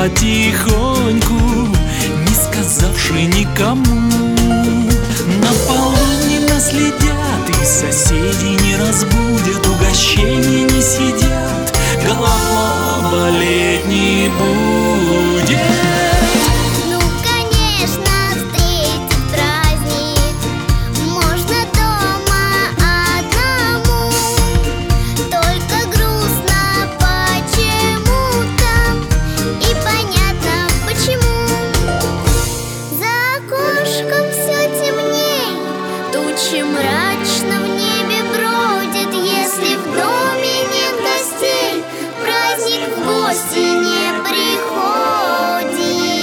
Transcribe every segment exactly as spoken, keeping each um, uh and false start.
потихоньку, не сказавши никому. На полу не наследят и соседи не разбудят, угощения не сидят, голова болеть не будет. Мрачно в небе бродит, если в доме нет гостей, праздник в гости не приходит.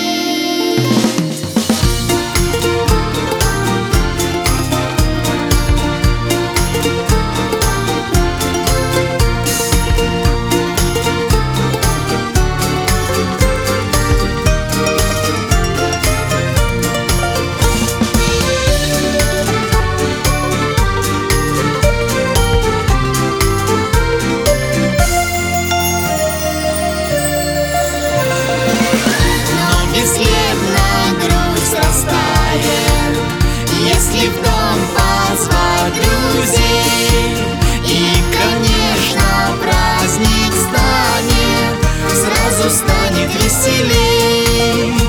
Если в дом позвать друзей, и, конечно, праздник станет, сразу станет веселей.